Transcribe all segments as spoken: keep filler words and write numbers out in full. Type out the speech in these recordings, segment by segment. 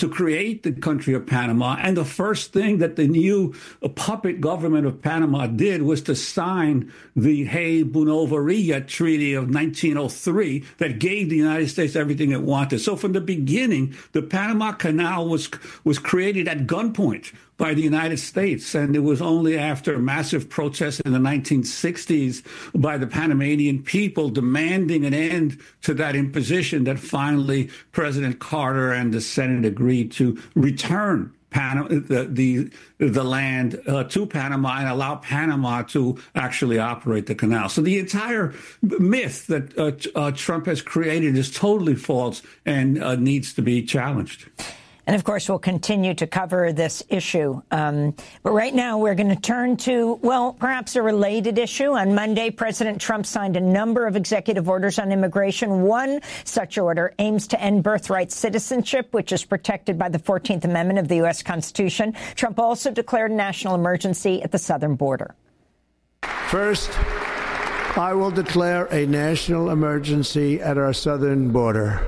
to create the country of Panama. And the first thing that the new puppet government of Panama did was to sign the Hay-Bounouvariya Treaty of nineteen oh three that gave the United States everything it wanted. So from the beginning, the Panama Canal was was created at gunpoint by the United States. And it was only after massive protests in the nineteen sixties by the Panamanian people demanding an end to that imposition that finally President Carter and the Senate agreed to return Panama, the, the, the land uh, to Panama and allow Panama to actually operate the canal. So the entire myth that uh, uh, Trump has created is totally false and uh, needs to be challenged. And, of course, we'll continue to cover this issue. Um, but right now we're going to turn to, well, perhaps a related issue. On Monday, President Trump signed a number of executive orders on immigration. One such order aims to end birthright citizenship, which is protected by the fourteenth Amendment of the U S Constitution. Trump also declared a national emergency at the southern border. First, I will declare a national emergency at our southern border.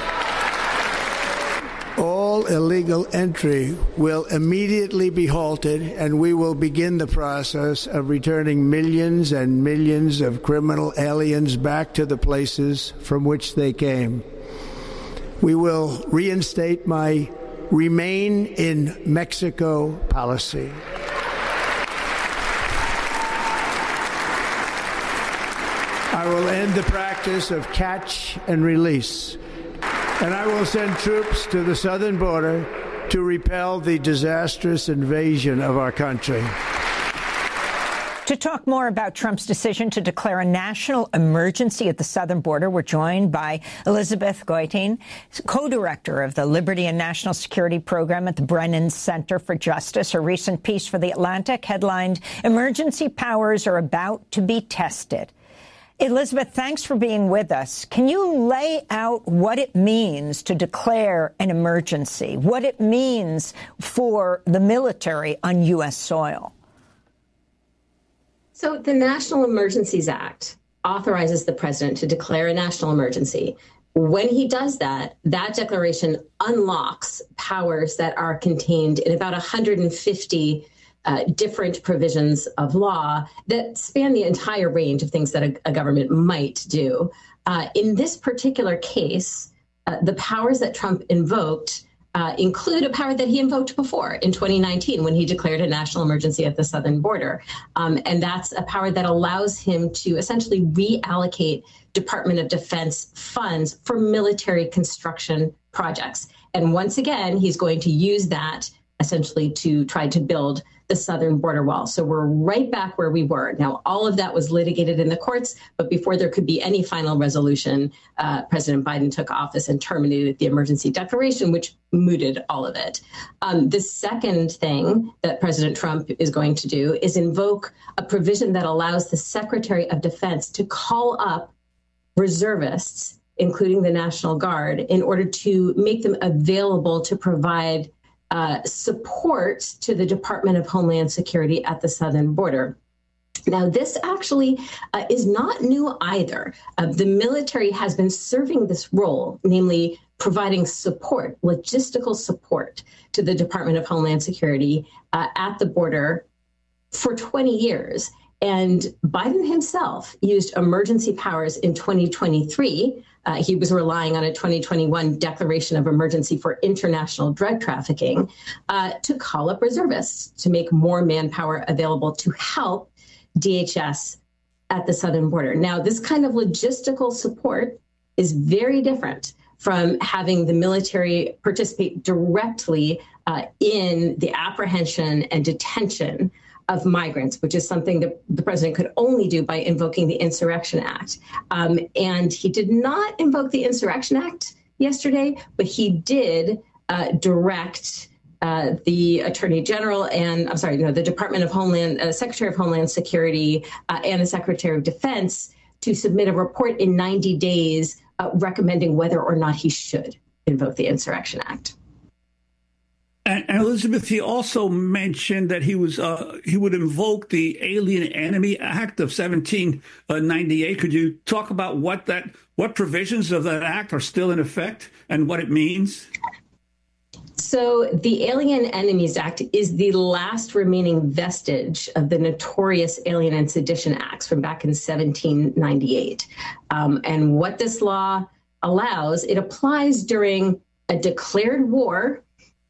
All illegal entry will immediately be halted, and we will begin the process of returning millions and millions of criminal aliens back to the places from which they came. We will reinstate my Remain in Mexico policy. I will end the practice of catch and release. And I will send troops to the southern border to repel the disastrous invasion of our country. To talk more about Trump's decision to declare a national emergency at the southern border, we're joined by Elizabeth Goitein, co-director of the Liberty and National Security Program at the Brennan Center for Justice. Her recent piece for The Atlantic headlined, "Emergency Powers Are About to Be Tested." Elizabeth, thanks for being with us. Can you lay out what it means to declare an emergency, what it means for the military on U S soil? So the National Emergencies Act authorizes the president to declare a national emergency. When he does that, that declaration unlocks powers that are contained in about one hundred fifty Uh, different provisions of law that span the entire range of things that a, a government might do. Uh, in this particular case, uh, the powers that Trump invoked uh, include a power that he invoked before in twenty nineteen when he declared a national emergency at the southern border. Um, and that's a power that allows him to essentially reallocate Department of Defense funds for military construction projects. And once again, he's going to use that essentially to try to build the southern border wall. So we're right back where we were. Now, all of that was litigated in the courts, but before there could be any final resolution, uh, President Biden took office and terminated the emergency declaration, which mooted all of it. Um, the second thing that President Trump is going to do is invoke a provision that allows the Secretary of Defense to call up reservists, including the National Guard, in order to make them available to provide Uh, support to the Department of Homeland Security at the southern border. Now, this actually uh, is not new either. Uh, the military has been serving this role, namely providing support, logistical support to the Department of Homeland Security uh, at the border for twenty years. And Biden himself used emergency powers in twenty twenty-three. Uh, he was relying on a twenty twenty-one declaration of emergency for international drug trafficking uh, to call up reservists to make more manpower available to help D H S at the southern border. Now, this kind of logistical support is very different from having the military participate directly uh, in the apprehension and detention of migrants, which is something that the president could only do by invoking the Insurrection Act. Um, and he did not invoke the Insurrection Act yesterday, but he did uh, direct uh, the Attorney General and, I'm sorry, no, the Department of Homeland, uh, Secretary of Homeland Security uh, and the Secretary of Defense to submit a report in ninety days uh, recommending whether or not he should invoke the Insurrection Act. And, and Elizabeth, he also mentioned that he was uh, he would invoke the Alien Enemy Act of seventeen ninety-eight. Could you talk about what that what provisions of that act are still in effect and what it means? So the Alien Enemies Act is the last remaining vestige of the notorious Alien and Sedition Acts from back in seventeen ninety-eight. Um, and what this law allows, it applies during a declared war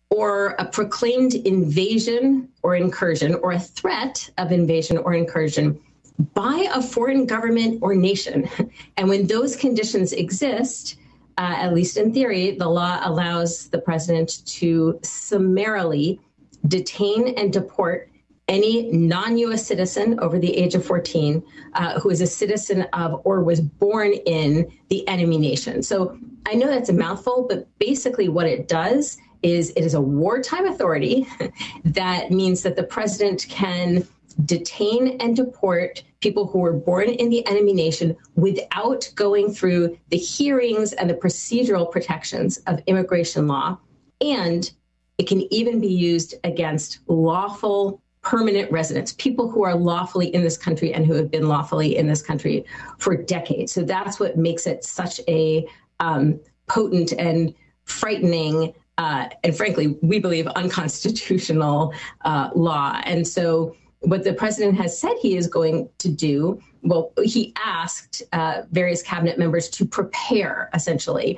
or a proclaimed invasion or incursion or a threat of invasion or incursion by a foreign government or nation. And when those conditions exist, Uh, at least in theory, the law allows the president to summarily detain and deport any non-U S citizen over the age of fourteen uh, who is a citizen of or was born in the enemy nation. So I know that's a mouthful, but basically what it does is it is a wartime authority that means that the president can detain and deport people who were born in the enemy nation without going through the hearings and the procedural protections of immigration law. And it can even be used against lawful permanent residents, people who are lawfully in this country and who have been lawfully in this country for decades. So that's what makes it such a um, potent and frightening uh, and frankly, we believe unconstitutional uh, law. And so what the president has said he is going to do, well, he asked uh, various cabinet members to prepare essentially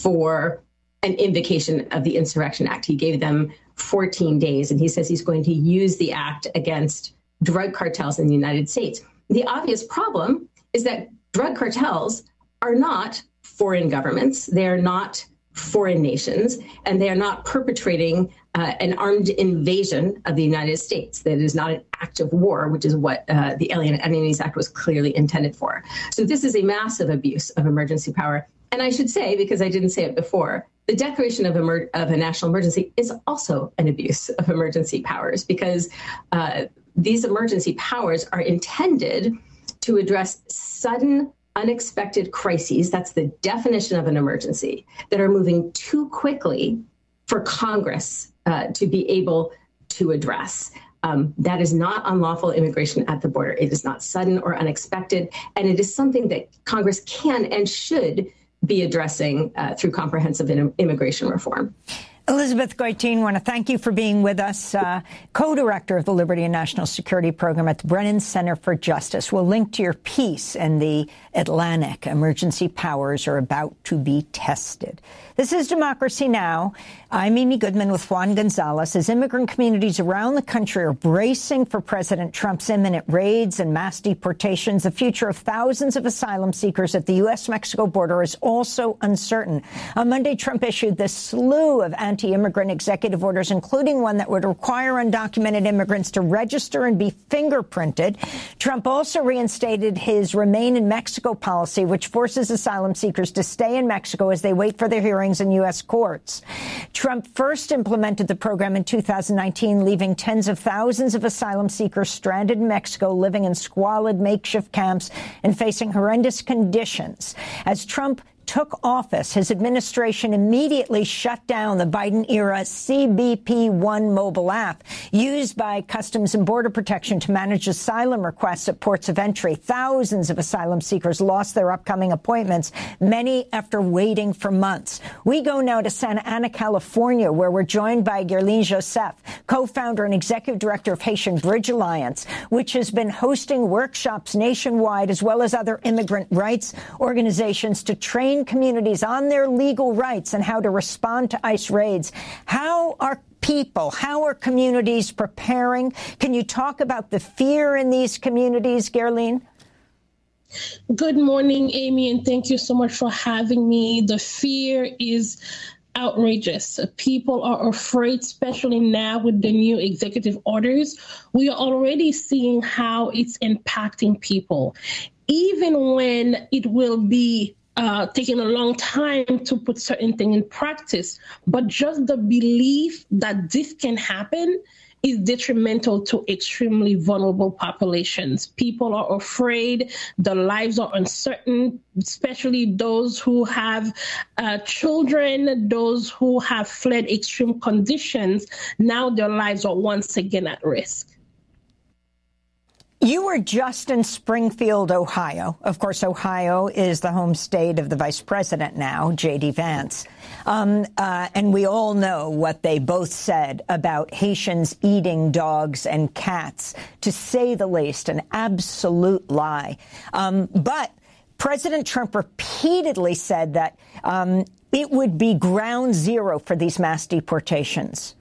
for an invocation of the Insurrection Act. He gave them fourteen days, and he says he's going to use the act against drug cartels in the United States. The obvious problem is that drug cartels are not foreign governments. They are not foreign nations, and they are not perpetrating uh, an armed invasion of the United States. That is not an act of war, which is what uh, the Alien Enemies Act was clearly intended for. So this is a massive abuse of emergency power. And I should say, because I didn't say it before, the declaration of, emer- of a national emergency is also an abuse of emergency powers, because uh, these emergency powers are intended to address sudden, unexpected crises, that's the definition of an emergency, that are moving too quickly for Congress uh, to be able to address. Um, that is not unlawful immigration at the border. It is not sudden or unexpected, and it is something that Congress can and should be addressing uh, through comprehensive in- immigration reform. Elizabeth Goitein, I want to thank you for being with us, uh, co-director of the Liberty and National Security Program at the Brennan Center for Justice. We'll link to your piece in the Atlantic. Emergency powers are about to be tested. This is Democracy Now! I'm Amy Goodman with Juan Gonzalez. As immigrant communities around the country are bracing for President Trump's imminent raids and mass deportations, the future of thousands of asylum seekers at the U S Mexico border is also uncertain. On Monday, Trump issued this slew of anti-immigrant executive orders, including one that would require undocumented immigrants to register and be fingerprinted. Trump also reinstated his Remain in Mexico policy, which forces asylum seekers to stay in Mexico as they wait for their hearings in U S courts. Trump first implemented the program in two thousand nineteen, leaving tens of thousands of asylum seekers stranded in Mexico, living in squalid makeshift camps and facing horrendous conditions. As Trump took office, his administration immediately shut down the Biden-era C B P one mobile app used by Customs and Border Protection to manage asylum requests at ports of entry. Thousands of asylum seekers lost their upcoming appointments, many after waiting for months. We go now to Santa Ana, California, where we're joined by Guerline Joseph, co-founder and executive director of Haitian Bridge Alliance, which has been hosting workshops nationwide, as well as other immigrant rights organizations, to train communities on their legal rights and how to respond to ICE raids. How are people, how are communities preparing? Can you talk about the fear in these communities, Guerline? Good morning, Amy, and thank you so much for having me. The fear is outrageous. People are afraid, especially now with the new executive orders. We are already seeing how it's impacting people. Even when it will be Uh, taking a long time to put certain things in practice, but just the belief that this can happen is detrimental to extremely vulnerable populations. People are afraid, their lives are uncertain, especially those who have uh, children, those who have fled extreme conditions. Now their lives are once again at risk. You were just in Springfield, Ohio. Of course, Ohio is the home state of the vice president now, J D. Vance. Um, uh, and we all know what they both said about Haitians eating dogs and cats, to say the least, an absolute lie. Um, but President Trump repeatedly said that um, it would be ground zero for these mass deportations.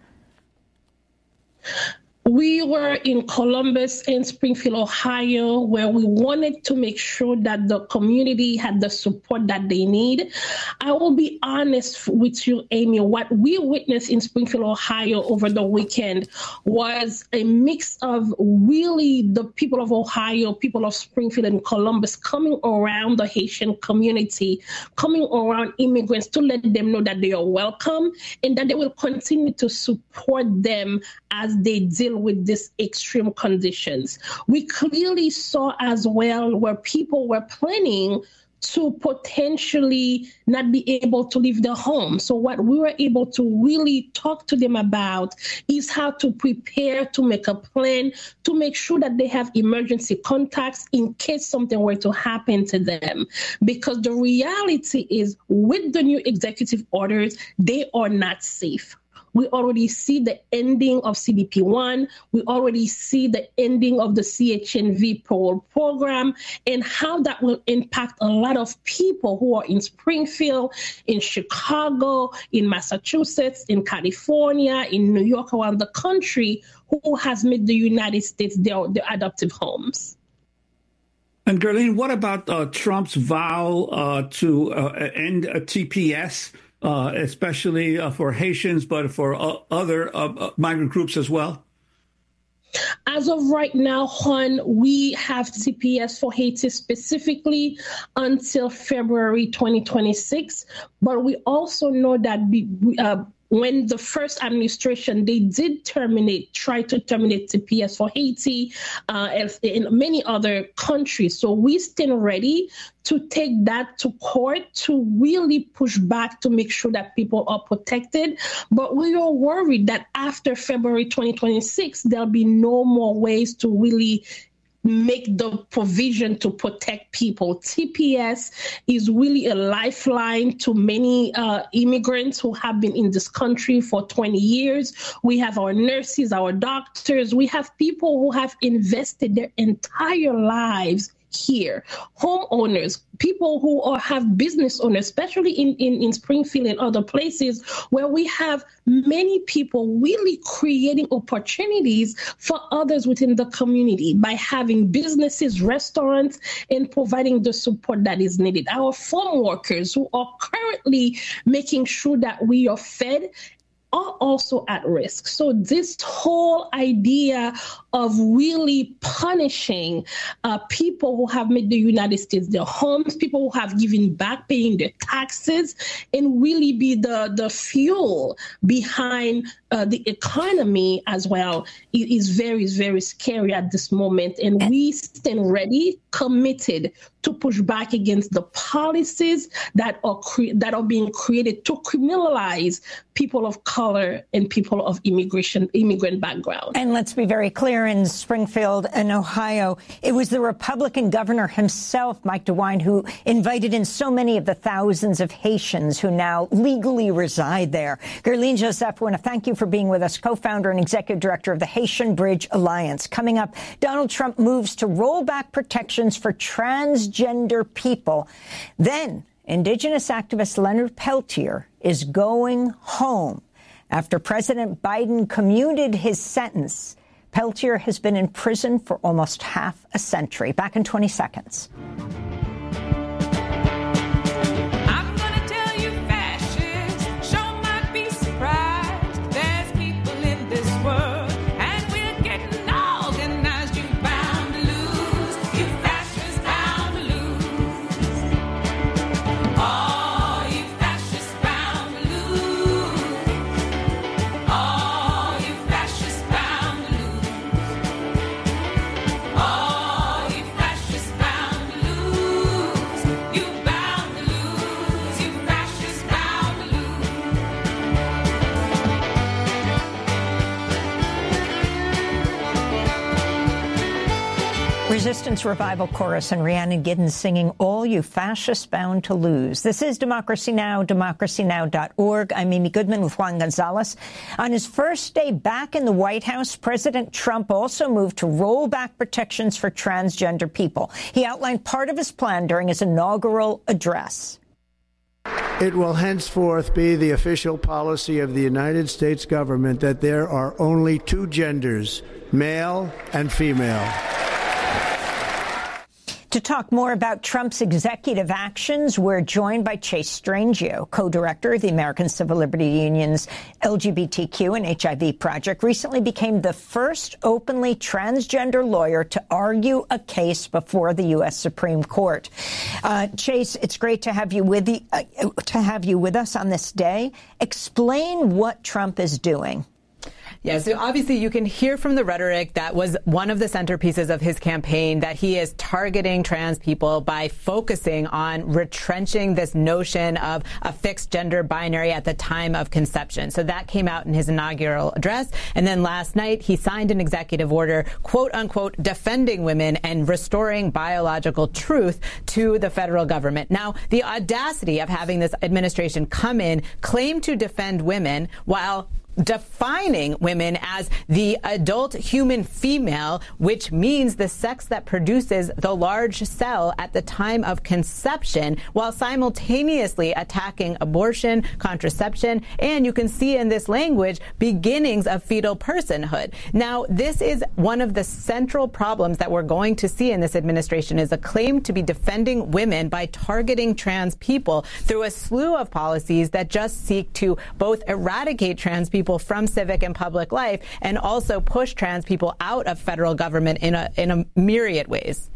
We were in Columbus and Springfield, Ohio, where we wanted to make sure that the community had the support that they need. I will be honest with you, Amy, what we witnessed in Springfield, Ohio over the weekend was a mix of really the people of Ohio, people of Springfield and Columbus coming around the Haitian community, coming around immigrants to let them know that they are welcome and that they will continue to support them as they deal with these extreme conditions. We clearly saw as well where people were planning to potentially not be able to leave their home. So what we were able to really talk to them about is how to prepare, to make a plan, to make sure that they have emergency contacts in case something were to happen to them. Because the reality is, with the new executive orders, they are not safe. We already see the ending of C B P one. We already see the ending of the C H N V parole program, and how that will impact a lot of people who are in Springfield, in Chicago, in Massachusetts, in California, in New York, around the country, who has made the United States their, their adoptive homes. And Guerline, what about uh, Trump's vow uh, to uh, end a T P S? Uh, especially uh, for Haitians, but for uh, other uh, migrant groups as well? As of right now, Juan, we have T P S for Haiti specifically until February twenty twenty-six. But we also know that we, uh, when the first administration, they did terminate, try to terminate T P S for Haiti uh, and in many other countries. So we stand ready to take that to court to really push back to make sure that people are protected. But we are worried that after February twenty twenty-six, there'll be no more ways to really make the provision to protect people. T P S is really a lifeline to many uh, immigrants who have been in this country for twenty years. We have our nurses, our doctors. We have people who have invested their entire lives here, homeowners, people who are, have business owners, especially in, in, in Springfield and other places where we have many people really creating opportunities for others within the community by having businesses, restaurants, and providing the support that is needed. Our farm workers who are currently making sure that we are fed are also at risk. So this whole idea of really punishing uh, people who have made the United States their homes, people who have given back, paying their taxes, and really be the, the fuel behind uh, the economy as well, it is very, very scary at this moment. And we stand ready, committed to push back against the policies that are cre- that are being created to criminalize people of color and people of immigration immigrant background. And let's be very clear, in Springfield and Ohio, it was the Republican governor himself, Mike DeWine, who invited in so many of the thousands of Haitians who now legally reside there. Guerline Joseph, I want to thank you for being with us, co-founder and executive director of the Haitian Bridge Alliance. Coming up, Donald Trump moves to roll back protections for transgender people. Then, Indigenous activist Leonard Peltier is going home. After President Biden commuted his sentence, Peltier has been in prison for almost half a century. Back in twenty seconds. Resistance Revival Chorus and Rhiannon Giddens singing All You Fascists Bound to Lose. This is Democracy Now!, democracy now dot org. I'm Amy Goodman with Juan Gonzalez. On his first day back in the White House, President Trump also moved to roll back protections for transgender people. He outlined part of his plan during his inaugural address. It will henceforth be the official policy of the United States government that there are only two genders, male and female. To talk more about Trump's executive actions, we're joined by Chase Strangio, co-director of the American Civil Liberties Union's L G B T Q and H I V project, recently became the first openly transgender lawyer to argue a case before the U S Supreme Court. Uh, Chase, it's great to have you with the, uh, to have you with us on this day. Explain what Trump is doing. Yeah, so obviously you can hear from the rhetoric that was one of the centerpieces of his campaign that he is targeting trans people by focusing on retrenching this notion of a fixed gender binary at the time of conception. So that came out in his inaugural address. And then last night he signed an executive order, quote unquote, defending women and restoring biological truth to the federal government. Now, the audacity of having this administration come in, claim to defend women while defining women as the adult human female, which means the sex that produces the large cell at the time of conception, while simultaneously attacking abortion, contraception, and you can see in this language beginnings of fetal personhood. Now, this is one of the central problems that we're going to see in this administration, is a claim to be defending women by targeting trans people through a slew of policies that just seek to both eradicate trans people from civic and public life and also push trans people out of federal government in a in a myriad ways.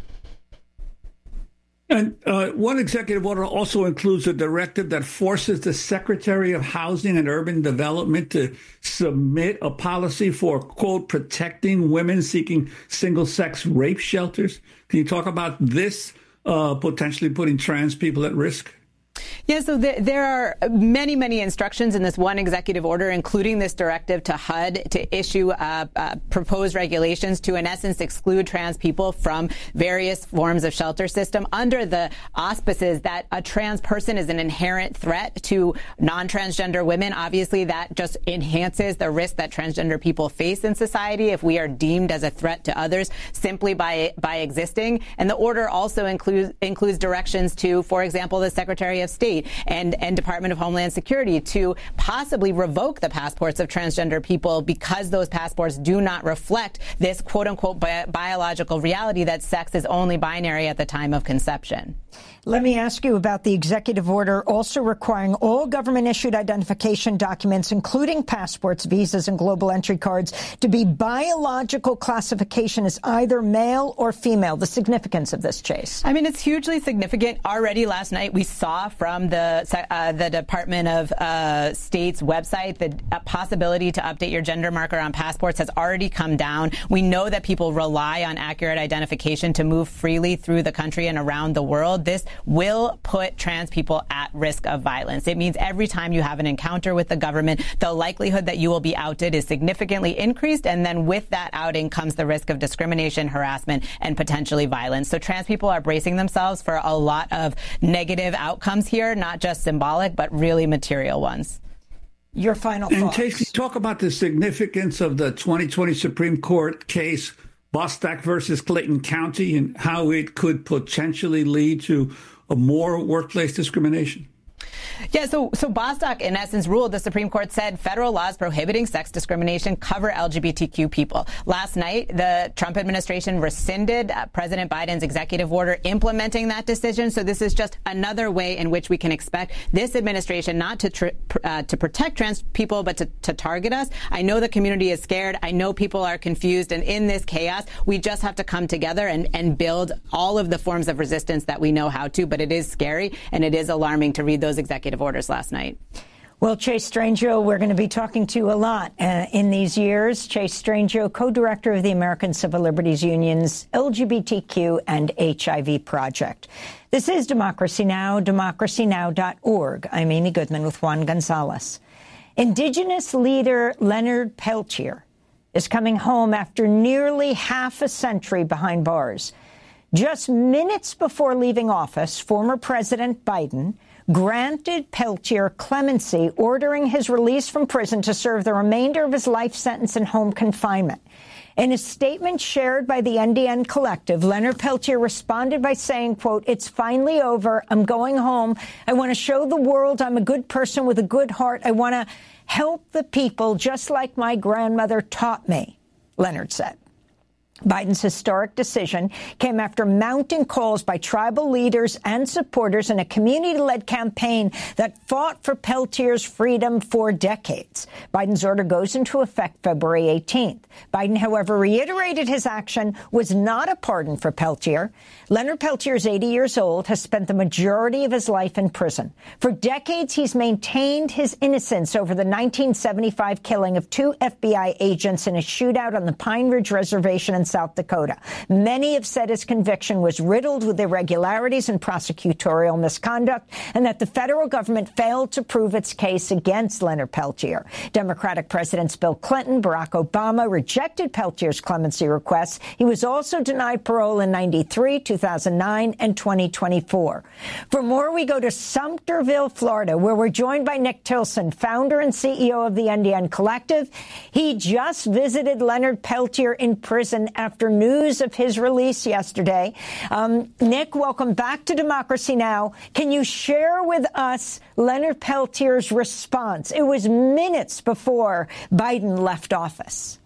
And uh, one executive order also includes a directive that forces the Secretary of Housing and Urban Development to submit a policy for, quote, protecting women seeking single-sex rape shelters. Can you talk about this uh, potentially putting trans people at risk? Yeah, so th- there are many, many instructions in this one executive order, including this directive to H U D to issue uh, uh, proposed regulations to, in essence, exclude trans people from various forms of shelter system under the auspices that a trans person is an inherent threat to non-transgender women. Obviously, that just enhances the risk that transgender people face in society if we are deemed as a threat to others simply by by existing. And the order also includes includes directions to, for example, the Secretary of State and, and Department of Homeland Security to possibly revoke the passports of transgender people because those passports do not reflect this quote unquote bi- biological reality that sex is only binary at the time of conception. Let me ask you about the executive order also requiring all government-issued identification documents, including passports, visas, and global entry cards, to be biological classification as either male or female. The significance of this, Chase? I mean, it's hugely significant. Already last night, we saw from the uh, the Department of uh, State's website the uh, possibility to update your gender marker on passports has already come down. We know that people rely on accurate identification to move freely through the country and around the world. This will put trans people at risk of violence. It means every time you have an encounter with the government, the likelihood that you will be outed is significantly increased. And then with that outing comes the risk of discrimination, harassment, and potentially violence. So trans people are bracing themselves for a lot of negative outcomes here, not just symbolic, but really material ones. Your final and thoughts. Chase, talk about the significance of the twenty twenty Supreme Court case, Bostock versus Clayton County, and how it could potentially lead to a more workplace discrimination. Yeah, so so Bostock, in essence, ruled, the Supreme Court said federal laws prohibiting sex discrimination cover L G B T Q people. Last night, the Trump administration rescinded uh, President Biden's executive order implementing that decision. So this is just another way in which we can expect this administration not to tr- uh, to protect trans people, but to, to target us. I know the community is scared. I know people are confused. And in this chaos, we just have to come together and, and build all of the forms of resistance that we know how to. But it is scary and it is alarming to read those executive orders last night. Well, Chase Strangio, we're going to be talking to you a lot uh, in these years. Chase Strangio, co-director of the American Civil Liberties Union's L G B T Q and H I V project. This is Democracy Now!, democracy now dot org. I'm Amy Goodman with Juan Gonzalez. Indigenous leader Leonard Peltier is coming home after nearly half a century behind bars. Just minutes before leaving office, former President Biden granted Peltier clemency, ordering his release from prison to serve the remainder of his life sentence in home confinement. In a statement shared by the N D N Collective, Leonard Peltier responded by saying, quote, "It's finally over. I'm going home. I want to show the world I'm a good person with a good heart. I want to help the people just like my grandmother taught me," Leonard said. Biden's historic decision came after mounting calls by tribal leaders and supporters in a community-led campaign that fought for Peltier's freedom for decades. Biden's order goes into effect February eighteenth. Biden, however, reiterated his action was not a pardon for Peltier. Leonard Peltier is eighty years old, has spent the majority of his life in prison. For decades, he's maintained his innocence over the nineteen seventy-five killing of two F B I agents in a shootout on the Pine Ridge Reservation in South Dakota. Many have said his conviction was riddled with irregularities and prosecutorial misconduct, and that the federal government failed to prove its case against Leonard Peltier. Democratic Presidents Bill Clinton, Barack Obama rejected Peltier's clemency requests. He was also denied parole in ninety-three, two thousand nine, and twenty twenty-four. For more, we go to Sumterville, Florida, where we're joined by Nick Tilson, founder and C E O of the N D N Collective. He just visited Leonard Peltier in prison after news of his release yesterday. Um, Nick, welcome back to Democracy Now! Can you share with us Leonard Peltier's response? It was minutes before Biden left office.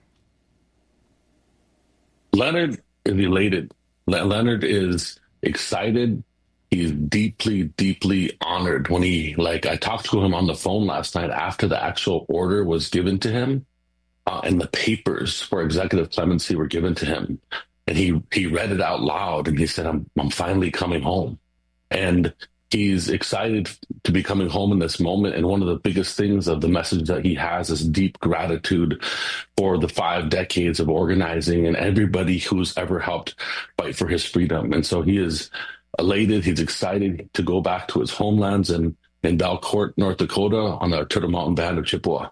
Leonard is elated. Le- Leonard is excited. He's deeply, deeply honored. When he, like, I talked to him on the phone last night after the actual order was given to him. Uh, and the papers for executive clemency were given to him. And he, he read it out loud and he said, I'm, I'm finally coming home. And he's excited to be coming home in this moment. And one of the biggest things of the message that he has is deep gratitude for the five decades of organizing and everybody who's ever helped fight for his freedom. And so he is elated. He's excited to go back to his homelands in, in Belcourt, North Dakota on the Turtle Mountain Band of Chippewa.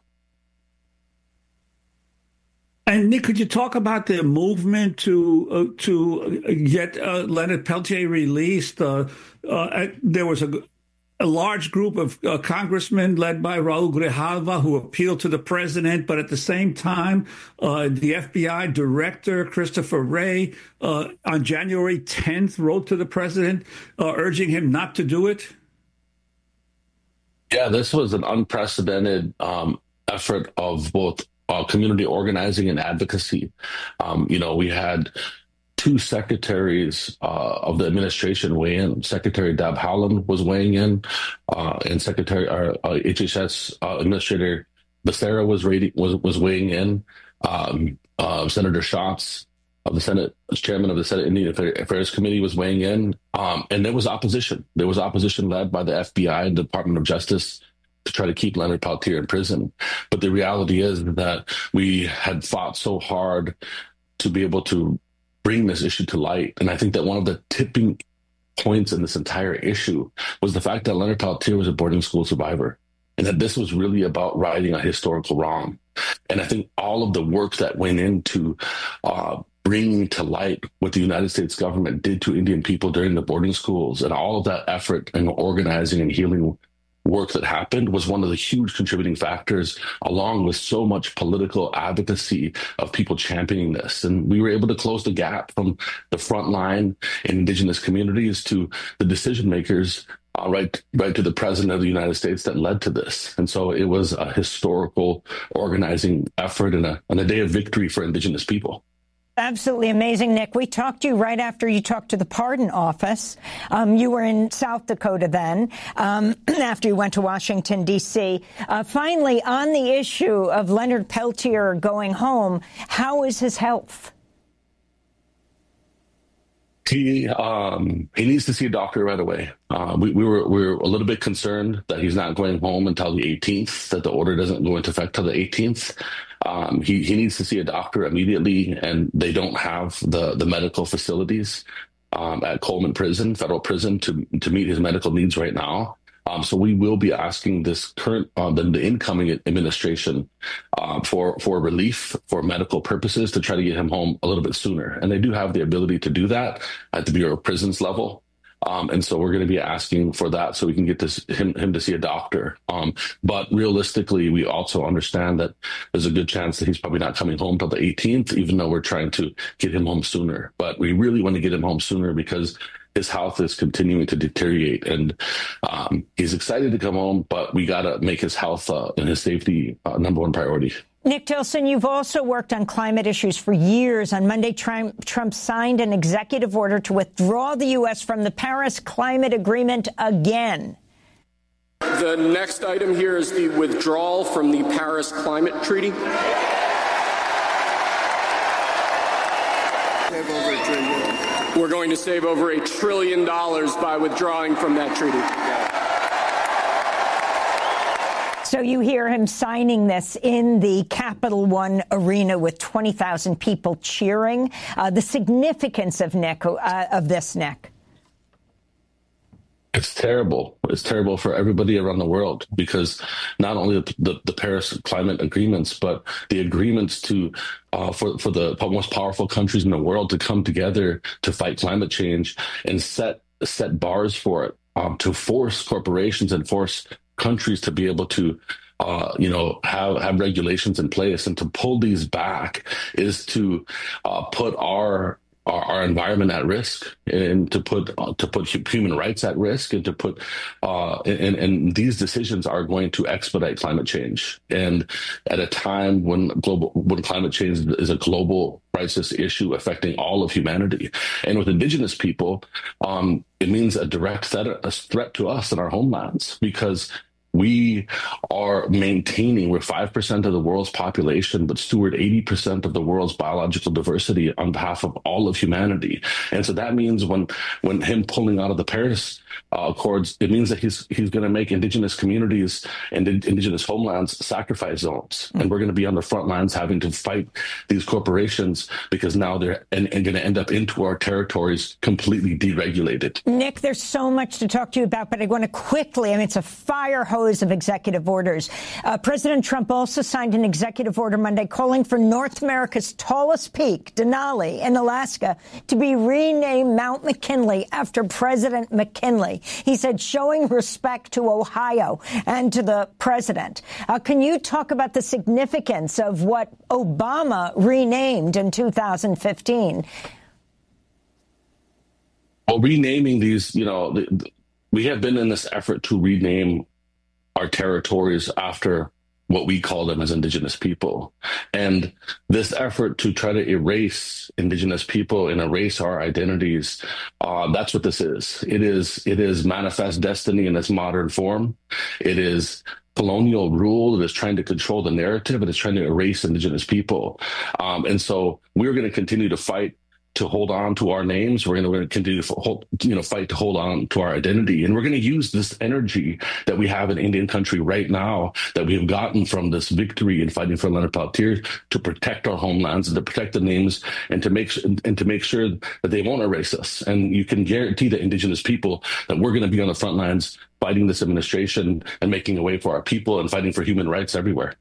And Nick, could you talk about the movement to uh, to get uh, Leonard Peltier released? Uh, uh, there was a, a large group of uh, congressmen led by Raul Grijalva who appealed to the president, but at the same time, uh, the F B I director, Christopher Wray, uh, on January tenth wrote to the president uh, urging him not to do it. Yeah, this was an unprecedented um, effort of both Uh, community organizing and advocacy. Um, you know, we had two secretaries uh, of the administration weigh in. Secretary Deb Haaland was weighing in, uh, and Secretary uh, uh, H H S uh, Administrator Becerra was, rating, was was weighing in. Um, uh, Senator Schatz, of the Senate, chairman of the Senate Indian Affairs Committee, was weighing in, um, and there was opposition. There was opposition led by the F B I and the Department of Justice to try to keep Leonard Peltier in prison. But the reality is that we had fought so hard to be able to bring this issue to light. And I think that one of the tipping points in this entire issue was the fact that Leonard Peltier was a boarding school survivor, and that this was really about righting a historical wrong. And I think all of the work that went into uh, bringing to light what the United States government did to Indian people during the boarding schools, and all of that effort and organizing and healing work that happened was one of the huge contributing factors, along with so much political advocacy of people championing this. And we were able to close the gap from the front line in indigenous communities to the decision makers, uh, right, right to the president of the United States that led to this. And so it was a historical organizing effort and a, and a day of victory for indigenous people. Absolutely amazing, Nick. We talked to you right after you talked to the Pardon Office. Um, you were in South Dakota then, um, after you went to Washington, D C. Uh, finally, on the issue of Leonard Peltier going home, how is his health? He um, he needs to see a doctor right away. Uh, we, we were we were a little bit concerned that he's not going home until the eighteenth, that the order doesn't go into effect till the eighteenth. Um, he, he needs to see a doctor immediately, and they don't have the, the medical facilities um, at Coleman Prison, federal prison, to to meet his medical needs right now. Um, so we will be asking this current, uh, the, the incoming administration uh, for for relief for medical purposes to try to get him home a little bit sooner. And they do have the ability to do that at the Bureau of Prisons level. Um, and so we're going to be asking for that so we can get this, him, him to see a doctor. Um, but realistically, we also understand that there's a good chance that he's probably not coming home till the eighteenth, even though we're trying to get him home sooner. But we really want to get him home sooner because his health is continuing to deteriorate, and um, he's excited to come home, but we got to make his health uh, and his safety uh, number one priority. Nick Tilson, you've also worked on climate issues for years. On Monday, Trump, Trump signed an executive order to withdraw the U S from the Paris Climate Agreement again. The next item here is the withdrawal from the Paris Climate Treaty. We're going to save over a trillion dollars by withdrawing from that treaty. So you hear him signing this in the Capital One Arena with twenty thousand people cheering. Uh, the significance of Nick, uh, of this, Nick. It's terrible. It's terrible for everybody around the world because not only the, the, the Paris climate agreements, but the agreements to uh, for for the most powerful countries in the world to come together to fight climate change and set set bars for it, um, to force corporations and force countries to be able to, uh, you know, have have regulations in place, and to pull these back is to uh, put our Our, our environment at risk, and to put uh, to put human rights at risk, and to put uh, and, and these decisions are going to expedite climate change. And at a time when global when climate change is a global crisis issue affecting all of humanity, and with Indigenous people, um, it means a direct threat, a threat to us and our homelands, because we are maintaining, we're five percent of the world's population, but steward eighty percent of the world's biological diversity on behalf of all of humanity. And so that means when when him pulling out of the Paris uh, Accords, it means that he's he's going to make Indigenous communities and Indigenous homelands sacrifice zones. Mm-hmm. And we're going to be on the front lines having to fight these corporations because now they're and, and going to end up into our territories completely deregulated. Nick, there's so much to talk to you about, but I want to quickly, I mean, it's a fire hose of executive orders. Uh, President Trump also signed an executive order Monday calling for North America's tallest peak, Denali in Alaska, to be renamed Mount McKinley after President McKinley. He said showing respect to Ohio and to the president. Uh, can you talk about the significance of what Obama renamed in two thousand fifteen? Well, renaming these, you know, the, the, we have been in this effort to rename our territories after what we call them as Indigenous people. And this effort to try to erase Indigenous people and erase our identities, uh, that's what this is. It is it is manifest destiny in its modern form. It is colonial rule that is trying to control the narrative and is trying to erase Indigenous people. Um, and so we're going to continue to fight to hold on to our names. We're going to continue to hold, you know, fight to hold on to our identity. And we're going to use this energy that we have in Indian country right now, that we have gotten from this victory in fighting for Leonard Peltier, to protect our homelands and to protect the names, and to make and to make sure that they won't erase us. And you can guarantee the Indigenous people that we're going to be on the front lines fighting this administration and making a way for our people and fighting for human rights everywhere.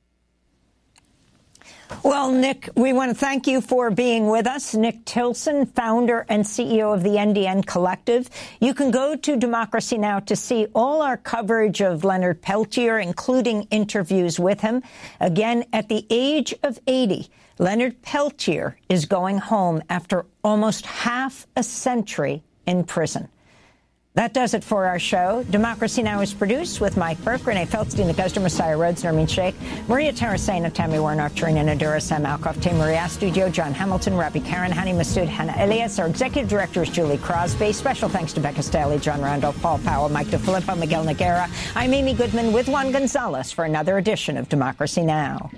Well, Nick, we want to thank you for being with us. Nick Tilson, founder and C E O of the N D N Collective. You can go to Democracy Now! To see all our coverage of Leonard Peltier, including interviews with him. Again, at the age of eighty, Leonard Peltier is going home after almost half a century in prison. That does it for our show. Democracy Now! Is produced with Mike Burke, Renee Feldstein, Guzder, Messiah Rhodes, Nermeen Sheikh, Maria Tarasena, Tammy Warnock, Trina Nadura, Sam Alcoff, Tim Maria Studio, John Hamilton, Rabbi Karen, Hani Masood, Hannah Elias. Our executive director is Julie Crosby. Special thanks to Becca Staley, John Randolph, Paul Powell, Mike DeFilippo, Miguel Noguera. I'm Amy Goodman with Juan Gonzalez for another edition of Democracy Now!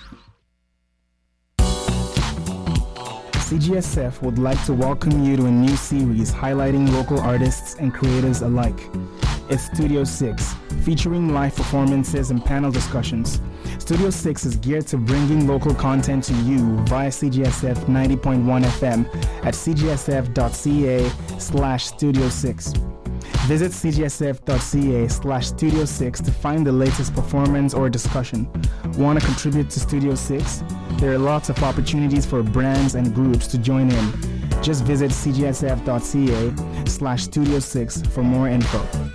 C G S F would like to welcome you to a new series highlighting local artists and creators alike. It's Studio six, featuring live performances and panel discussions. Studio six is geared to bringing local content to you via C G S F ninety point one F M at c g s f dot c a slash studio six. Visit cgsf.ca slash Studio six to find the latest performance or discussion. Want to contribute to Studio six? There are lots of opportunities for brands and groups to join in. Just visit cgsf.ca slash Studio six for more info.